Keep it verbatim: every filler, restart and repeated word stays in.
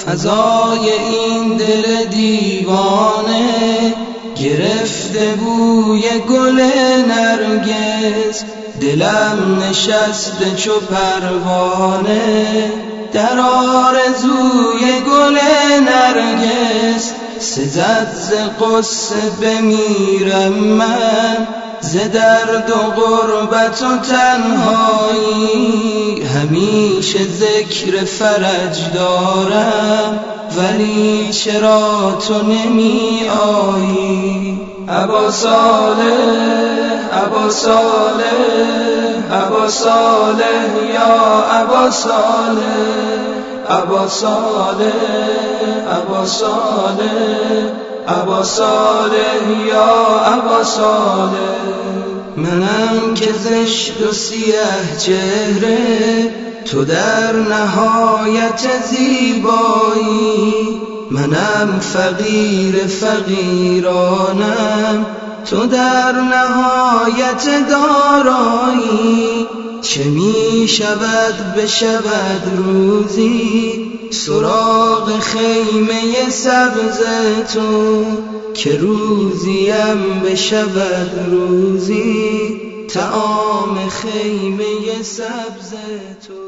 فضای این دل دیوانه گرفته بوی گل نرگس، دلم نشسته چو پروانه در آرزوی گل نرگس. سزد ز غصه بمیرم من، ز درد و غربت و تنهایی، همیشه ذکر فرج دارم ولی چرا تو نمی آیی؟ ابا صالح ابا صالح ابا صالح یا ابا صالح، ابا صالح ابا صالح ابا صالح یا ابا صالح. منم که زشت و سیه چهره، تو در نهایت زیبایی، منم فقیر فقیرانم، تو در نهایت دارایی. چه می شود بشود روزی سراغ خیمه سبز تو، که روزیم بشود روزی طعام خیمه سبز تو.